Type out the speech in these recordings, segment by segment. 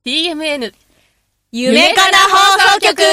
TMN 夢かな放送局。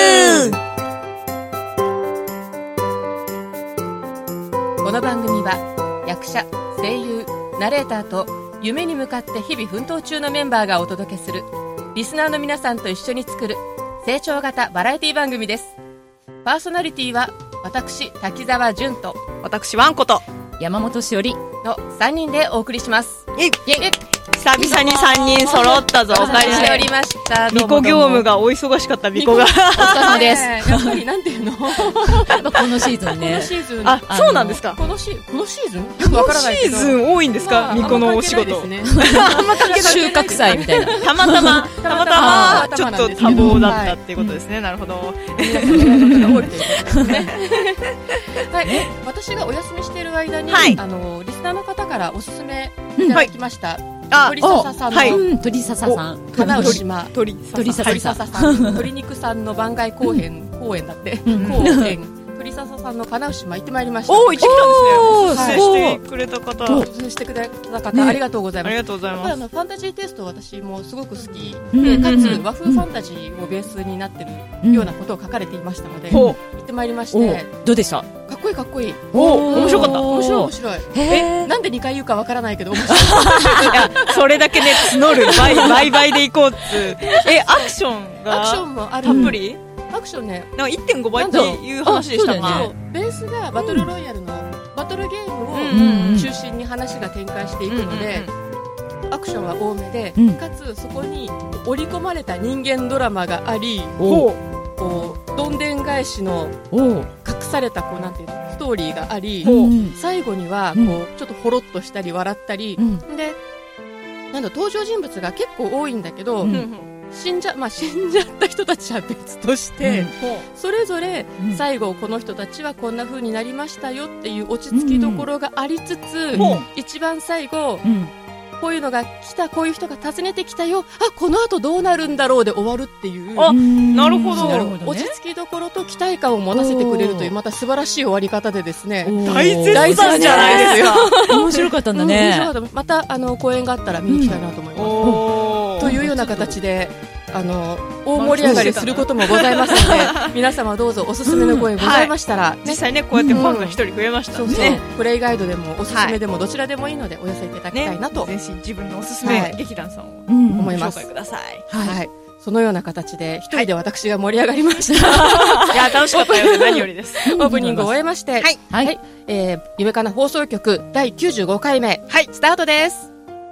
この番組は役者、声優、ナレーターと夢に向かって日々奮闘中のメンバーがお届けするリスナーの皆さんと一緒に作る成長型バラエティ番組です。パーソナリティは私滝沢純と私ワンコと山本しおりの3人でお送りします。 久々に3人揃ったぞ。おかえりしておりました。 ミコ業務がお忙しかったミコが。 お疲れ様です。 やっぱりなんていうのこのシーズンね。 このシーズン。 あ、そうなんですか。 このシーズンよくわからないけど。 このシーズン多いんですか、ミコのお仕事。 あんま関係ないですね。 収穫祭みたいな。 たまたまちょっと多忙だったっていうことですね。なるほど。 皆さんの方が多いということですね。はい。私がお休みしている間に、リスナーの方からおすすめいただきました。鳥笹さんの鳥笹さん、 金内島鳥笹さん、鶏肉さんの番外公演だって公演鳥笹さんの金内島行ってまいりました。 おー、行ってきたんですね。おすすめしてくれた方、 おすすめしてくれた方、ありがとうございます。 ありがとうございます。 ファンタジーテイスト私もすごく好きで、かつ和風ファンタジーをベースになってるようなことを書かれていましたので、行ってまいりまして、 どうでした？ かっこいいかっこいい。 面白かった。 面白い。なんで2回言うかわからないけど面白い。 いや、それだけね、募る倍で行こうっつ。アクションもある。 たっぷり？ アクションね、 なんか 1.5 倍っていう話でしたが、 ベースがバトルロイヤルのバトルゲームを中心に話が展開していくので、アクションは多めで、かつそこに織り込まれた人間ドラマがあり、こうどんでん返しの隠されたなんていうのストーリーがあり、最後にはちょっとほろっとしたり笑ったり、で登場人物が結構多いんだけど、死んじゃった人たちは別として、それぞれ最後この人たちはこんな風になりましたよっていう落ち着きどころがありつつ、一番最後、こういうのが来た、こういう人が訪ねてきたよ、この後どうなるんだろうで終わるっていう。 なるほど。 落ち着きどころと期待感を持たせてくれるというまた素晴らしい終わり方でですね、 大絶賛じゃないですか。 面白かったんだね。 また公演があったら見に行きたいなと思います。というような形で大盛り上がりすることもございますので、皆様どうぞおすすめの声ございましたら、 実際ね、こうやってファンが一人増えましたね。 プレイガイドでもおすすめでもどちらでもいいのでお寄せいただきたいなと、 ぜひ自分のおすすめ劇団さんを思います。 紹介ください。 はい。そのような形で一人で私が盛り上がりました。 いや、楽しかったよね。何よりです。 オープニングを終えまして、夢かな放送局第95回目、スタートです。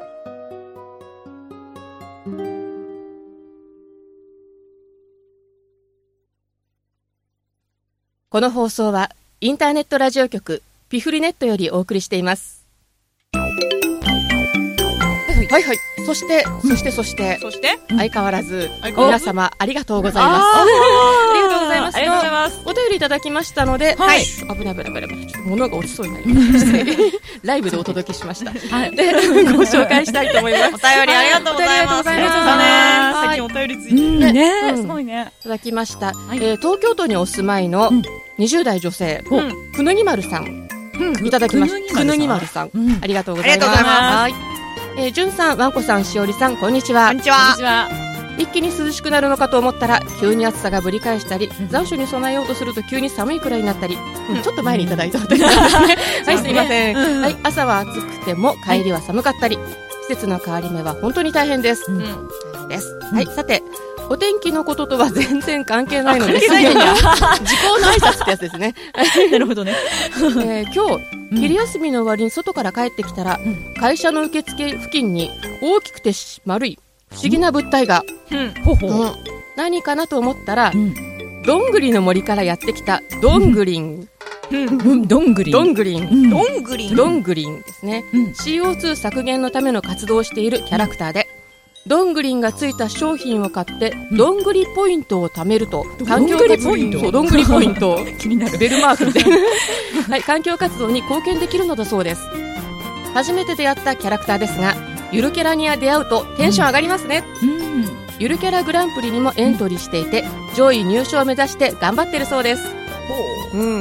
この放送はインターネットラジオ局ピフリネットよりお送りしています。はいはい。そして相変わらず皆様ありがとうございます。ありがとうございます。 ありがとうございます。 お便りいただきましたので、危ないちょっと物が落ちそうになりましてライブでお届けしました。で、ご紹介したいと思います。 お便りありがとうございます。ありがとうございます。最近お便りついてね、すごいね。 いただきました。東京都にお住まいの20代女性、くぬぎまるさんいただきました。くぬぎまるさん、ありがとうございます。はい。じゅんさん、わんこさん、しおりさん、こんにちは。 こんにちは。 一気に涼しくなるのかと思ったら急に暑さがぶり返したり、残暑に備えようとすると急に寒いくらいになったり、ちょっと前にいただいたお便りですね。はい、すいません。はい、朝は暑くても帰りは寒かったり、季節の変わり目は本当に大変です。はい、さて、お天気のこととは全然関係ないのですが、時効の挨拶ってやつですね。 なるほどね。 今日昼休みの終わりに外から帰ってきたら、会社の受付付近に大きくて丸い不思議な物体が、何かなと思ったら、どんぐりの森からやってきたどんぐりん。 どんぐりんですね。CO2 削減のための活動をしているキャラクターで、どんぐりんがついた商品を買ってどんぐりポイントを貯めると、環境活動どんぐりポイント気になるベルマークみたいなはい、環境活動に貢献できるのだそうです。初めて出会ったキャラクターですが、ゆるキャラに出会うとテンション上がりますね。ゆるキャラグランプリにもエントリーしていて、上位入賞を目指して頑張ってるそうです。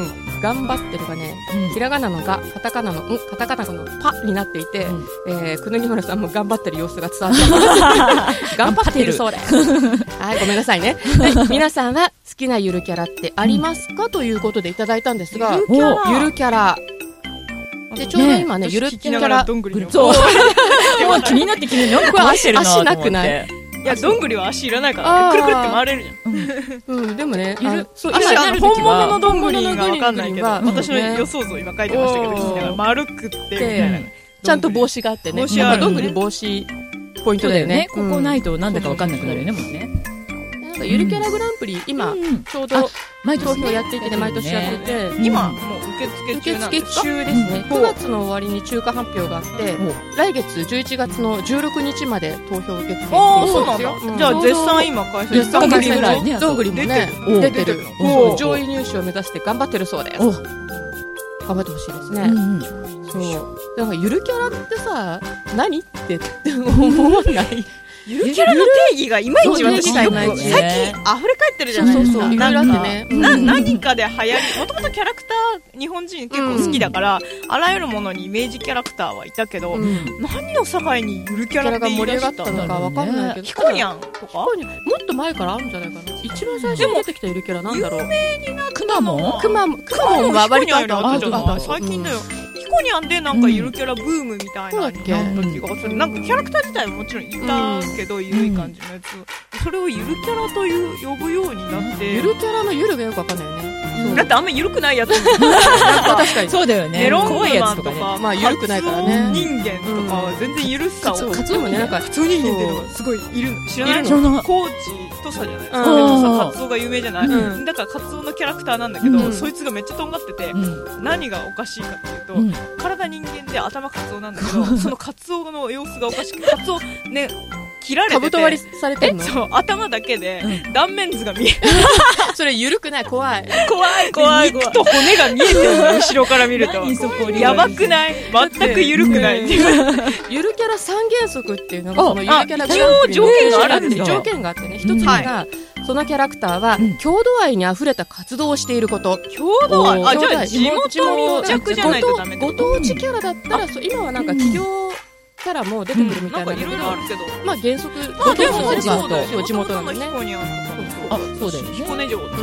頑張ってるがね、ひらがなのが、カタカナのパになっていて、くぬぎまるさんも頑張ってる様子が伝わってます。頑張っているそうです。はい、ごめんなさいね。皆さんは好きなゆるキャラってありますかということでいただいたんですが、ゆるキャラ。で、ちょうど今ね、ゆるキャラ。 そう。もう気になって気になって。 足なくない？ いや、どんぐりは足いらないからね。くるくるって回れるじゃん。 でもね、 本物のどんぐりがわかんないけど、私の予想像今書いてましたけど、丸くってみたいな。 ちゃんと帽子があってね。どんぐり帽子ポイントだよね。 ここないとなんだかわかんなくなるよね、もうね。 ゆるキャラグランプリ、今、ちょうど投票やっていて、毎年やってて、 今、もう受付中ですね。9月の終わりに中華発表があって、来月11月の16日まで投票受付。 そうなんだ。じゃあ、絶賛今開催してるぐらいね。どんぐりもね、出てる。上位入賞を目指して頑張ってるそうです。頑張ってほしいですね。そう。だからゆるキャラってさ、何って思わない？ ゆるキャラの定義がいまいち私よく最近溢れ返ってるじゃないですか。なんかね、何かで流行り、もともとキャラクター日本人結構好きだから、あらゆるものにイメージキャラクターはいたけど、何を境にゆるキャラって言い出したのかわかんないけど、 ヒコニャンとかもっと前からあるんじゃないかな。一番最初に出てきたゆるキャラなんだろう。 有名になったくまモンは割とあった最近だよ。ヒコニャンでなんかゆるキャラブームみたいなになった気がする。なんかキャラクター自体はもちろんいたけど、ゆるい感じのやつ。それをゆるキャラと呼ぶようになって。 ゆるキャラのゆるがよくわかんないよね。 だってあんまゆるくないやつ。 確かに。 そうだよね。 メロンマンとか、 まあゆるくないからね。 人間とかは全然ゆるさを。 カツオもね、なんかカツオ人間っていうのがすごいいるの。知らないの？高知とさじゃないですか。でもさ、カツオが有名じゃない。だからカツオのキャラクターなんだけど、そいつがめっちゃとんがってて、何がおかしいかっていうと、体人間で頭カツオなんだけど、そのカツオの様子がおかしくて、カツオね、切られてて、 カブト割りされてんの？ そう、頭だけで断面図が見える。 それゆるくない？怖い。 肉と骨が見えてるの、後ろから見ると。やばくない？全くゆるくない。 ゆるキャラ三原則っていうのが、そのゆるキャラ一応条件があるんですよ。 条件があってね、一つ目が、そのキャラクターは、郷土愛に溢れた活動をしていること。 郷土愛？あ、じゃあ地元密着じゃないとダメってこと？ ご当地キャラだったら、今はなんか企業キャラも出てくるみたいなんだけど、まあ原則、 でも地元なんだね。 あ、そうだよね。 彦根城だから。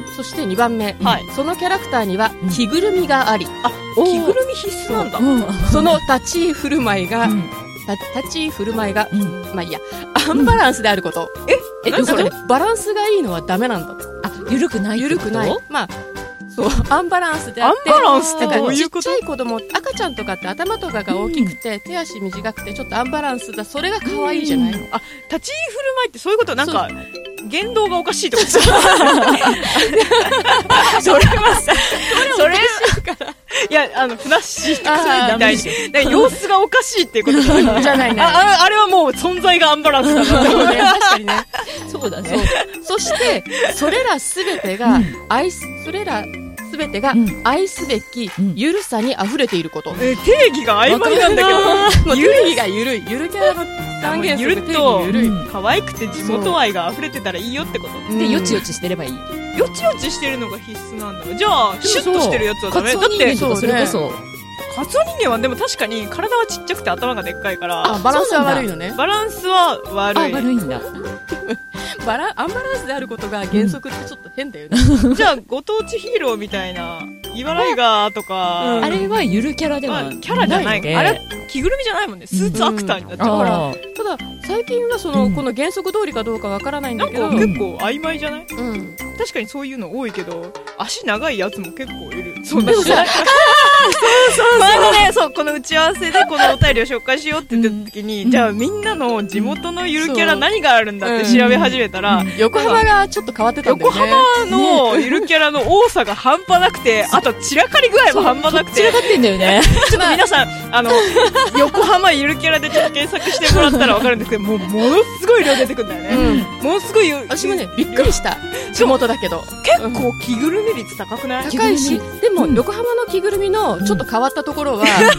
そして2番目、そのキャラクターには着ぐるみがあり、 着ぐるみ必須なんだ。 その立ち居振る舞いが、まあいいや、アンバランスであること。それバランスがいいのはダメなんだ。 ゆるくない。 まあ、そう、アンバランスであって、 アンバランスってどういうこと？ ちっちゃい子供、赤ちゃんとかって頭とかが大きくて、手足短くて、ちょっとアンバランスだ。それが可愛いじゃない？ あ、立ち居振る舞いってそういうこと？なんか、言動がおかしいってこと？それはさ、それいや、ふなっしーとかそういうみたいに、様子がおかしいっていうことじゃないね。あれはもう存在がアンバランスだな。 確かにね。 そうだね。 そして、それらすべてが愛すべきゆるさに溢れていること。 定義が曖昧なんだけど。 定義がゆるい。ゆるキャラの三原則。 ゆると可愛くて地元愛が溢れてたらいいよってこと。 で、よちよちしてればいい。 よちよちしてるのが必須なんだ。じゃあ、シュッとしてるやつはダメ。だって、 それこそ。 カツオ人間はでも確かに体はちっちゃくて頭がでっかいから。 バランスは悪いのね。 バランスは悪い。 悪いんだ。 アンバランスであることが原則ってちょっと変だよね。 じゃあ、ご当地ヒーローみたいな、イバライガーとか。 あれはゆるキャラではない。 キャラじゃない。あれ、着ぐるみじゃないもんね。スーツアクターになっちゃうから。 ただ、最近はこの原則通りかどうかわからないんだけど。 なんか結構曖昧じゃない？確かにそういうの多いけど、足長いやつも結構いる。そんな人。前のね、そう、この打ち合わせでこのお便りを紹介しようって言った時に、じゃあみんなの地元のゆるキャラ何があるんだって調べ始めたら、 横浜がちょっと変わってたんだよね。 横浜のゆるキャラの多さが半端なくて、あと散らかり具合も半端なくて。 散らかってんだよね。 ちょっと皆さん、横浜ゆるキャラでちょっと検索してもらったらわかるんですけど、ものすごい量出てくるんだよね。ものすごい。 私もね、びっくりした。地元だけど。 結構着ぐるみ率高くない？ 高いし、でも横浜の着ぐるみのちょっと変わったところは、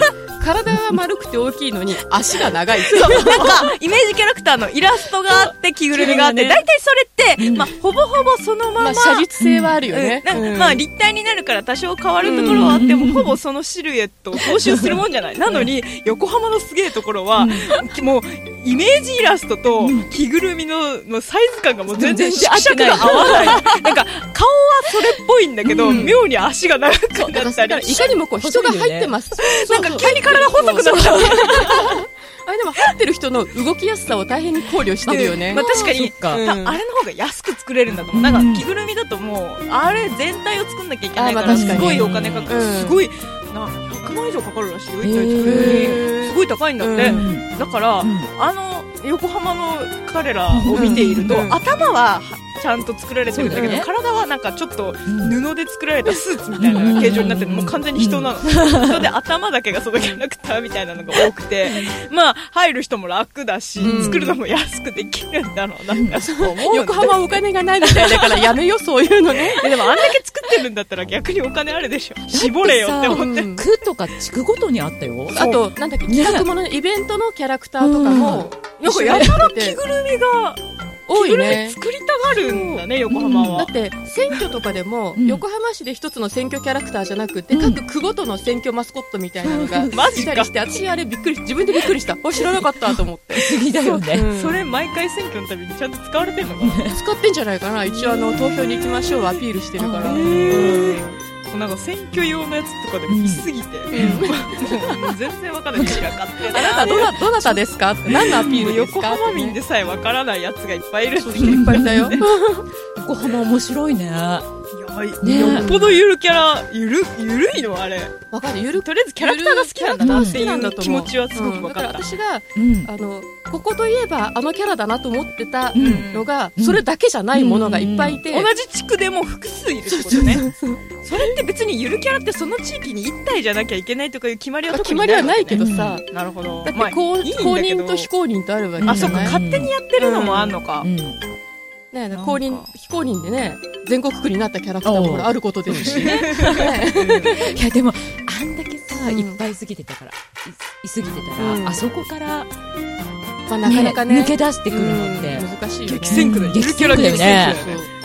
体は丸くて大きいのに足が長い。 なんかイメージキャラクターのイラストがあって着ぐるみがあって、だいたいそれって、まあほぼほぼそのまま、 写実性はあるよね。 まあ立体になるから多少変わるところはあっても、ほぼそのシルエットを踏襲するもんじゃない。なのに横浜のすげえところは、もうイメージイラストと着ぐるみのサイズ感がもう全然縮尺が合わない。なんか顔はそれっぽいんだけど、妙に足が長くなったり、 いかにもこう人が入ってます。 なんか急に体細くなっちゃう。 あれでも入ってる人の動きやすさを大変に考慮してるよね。 まあ確かに、あれの方が安く作れるんだと思う。なんか着ぐるみだともうあれ全体を作んなきゃいけないからすごいお金かかる。すごい100万以上かかるらしいよ。一体作るのにすごい高いんだって。だから横浜の彼らを見ていると、頭はちゃんと作られてるんだけど、体はなんかちょっと布で作られたスーツみたいな形状になってる。もう完全に人なの。人で頭だけがそのキャラクターみたいなのが多くて、まあ入る人も楽だし、作るのも安くできるんだろうな。 横浜お金がないみたいだからやめよそういうのね。 でもあんだけ作ってるんだったら逆にお金あるでしょ。絞れよって思って。 区とか地区ごとにあったよ。 あとなんだっけ、企画もののイベントのキャラクターとかもなんかやたら着ぐるみが多いね。 作りたがるんだね、横浜は。 だって選挙とかでも横浜市で一つの選挙キャラクターじゃなくて、各区ごとの選挙マスコットみたいなのがいたりして、私あれびっくり、自分でびっくりした。知らなかったと思って。 不思議だよね。 それ毎回選挙のたびにちゃんと使われてんのかな。 使ってんじゃないかな。一応投票に行きましょうアピールしてるから。 なんか選挙用のやつとかでもいすぎて、もう全然わからない。 あなたどなたですか？何のアピールですか？ 横浜民でさえわからないやつがいっぱいいる。 いっぱいいたよ。 横浜面白いね。 よっぽどゆるキャラ、ゆるいのあれ。 わかる。 とりあえずキャラクターが好きなんだなっていう気持ちはすごくわかった。 だから私がここといえばあのキャラだなと思ってたのが、それだけじゃないものがいっぱいいて、 同じ地区でも複数いるってことね。それって別にゆるキャラってその地域に1体じゃなきゃいけないとかいう決まりは特にない。 決まりはないけどさ。 なるほど。 だって公認と非公認とあるわけじゃない。 あ、そっか、勝手にやってるのもあんのか。 ね、公認非公認でね、全国区になったキャラクターもあることですしね。 いやでもあんだけさ、いっぱいいすぎてたから、あそこからまあなかなかね抜け出してくるのって難しいよね。 激戦区だよ。 激戦区だよね。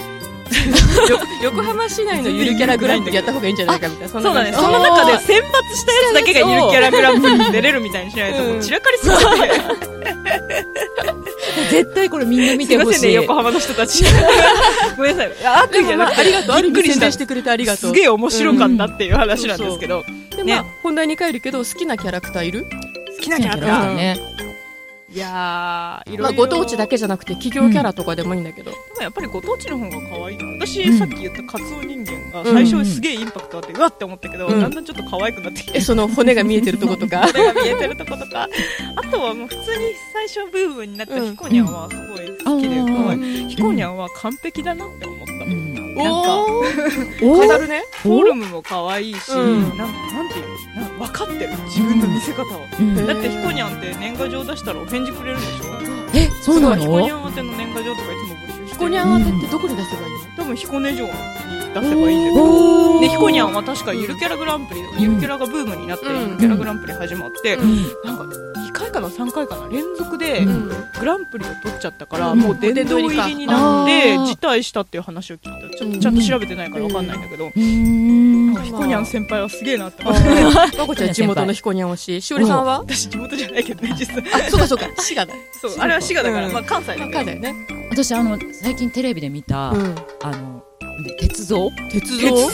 横浜市内のゆるキャラグランプリやった方がいいんじゃないかみたいな。 そうだね。その中で選抜したやつだけがゆるキャラグランプリに出れるみたいにしないともう散らかりすぎて。 絶対これみんな見てほしい。 すいませんね、横浜の人たち。ごめんなさい。悪意じゃなくて、 ありがとう。 びっくりしてくれてありがとう。 すげえ面白かったっていう話なんですけど。 で、まあ、本題に帰るけど、好きなキャラクターいる？ 好きなキャラクターね。いやー、いろいろ。 ご当地だけじゃなくて企業キャラとかでもいいんだけど。でもやっぱりご当地の方が可愛いな。私、さっき言ったカツオ人間が最初すげえインパクトあって、うわって思ったけど、だんだんちょっと可愛くなってきて。 その骨が見えてるとことか。 骨が見えてるとことか。あとはもう普通に最初ブームになったヒコニャンはすごい好きで、ヒコニャンは完璧だなって思った。なんか、 飾るね。 フォルムも可愛いし、なんていうの、分かってる。自分の見せ方を。だってヒコニャンって年賀状出したらお返事くれるでしょ。 そうなの？ ヒコニャン宛ての年賀状とかいつも募集してる。 ヒコニャン宛てってどこに出せばいいの？ 多分彦根城に出せばいいんだけど。で、ヒコニャンは確かゆるキャラグランプリ、ゆるキャラがブームになってゆるキャラグランプリ始まって、なんか2回かな3回かな連続でグランプリを取っちゃったから、もう殿堂入りになって辞退したっていう話を聞いた。ちょっとちゃんと調べてないからわかんないんだけど、ヒコニャン先輩はすげえなって思って。 まこちゃん地元のヒコニャン推し。しおりさんは？ 私地元じゃないけどね、実際。 あ、そうかそうか、滋賀だ。 そう、あれは滋賀だから、まあ関西だけど。 関西ね。 私最近テレビで見た鉄道だよね。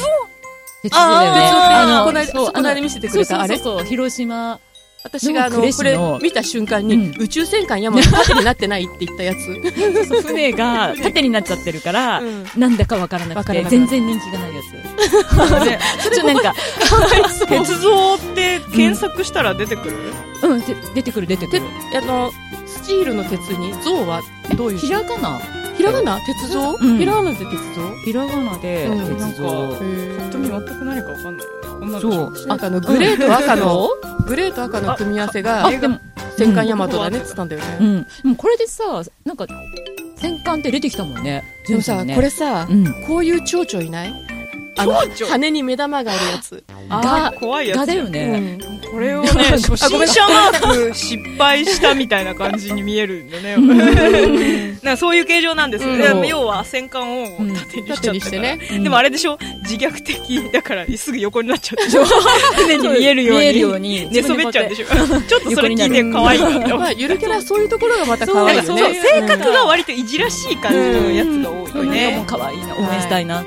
この間見せてくれたあれ。 そう、広島。 私がこれ見た瞬間に、宇宙戦艦ヤマト縦になってないって言ったやつ。 船が縦になっちゃってるから、なんだかわからなくて、全然人気がないやつ。それなんか、 鉄道って検索したら出てくる？ 出てくる。 スチールの鉄に像はどういう？ ひらがな？ ひらがな？鉄道？ひらがなで鉄道？ ひらがなで鉄道。 本当に全く何かわかんないよね。 そう。グレーと赤の組み合わせが戦艦ヤマトだねって言ったんだよね。 でもこれでさ、なんか戦艦って出てきたもんね。 でもさ、これさ、こういう蝶々いない？ 羽に目玉があるやつ。 怖いやつ。 だよね。 これをね、初心者マーク失敗したみたいな感じに見えるんでね。なんかそういう形状なんですよね。要は戦艦を縦にしちゃってね。でもあれでしょ、自虐的だからすぐ横になっちゃうでしょ。船に見えるように寝そべっちゃうんでしょ。ちょっとそれ聞いて可愛いんだよ。 ゆるキャラそういうところがまた可愛いよね。 性格が割といじらしい感じのやつが多いよね。 可愛いな、応援したいな。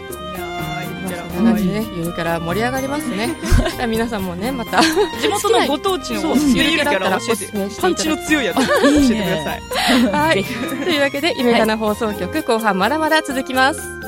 ゆるキャラ盛り上がりますね。皆さんもね、また地元のご当地のゆるキャラ教えて、パンチの強いやつ教えてください。 はい。というわけで、夢かな放送局後半まだまだ続きます。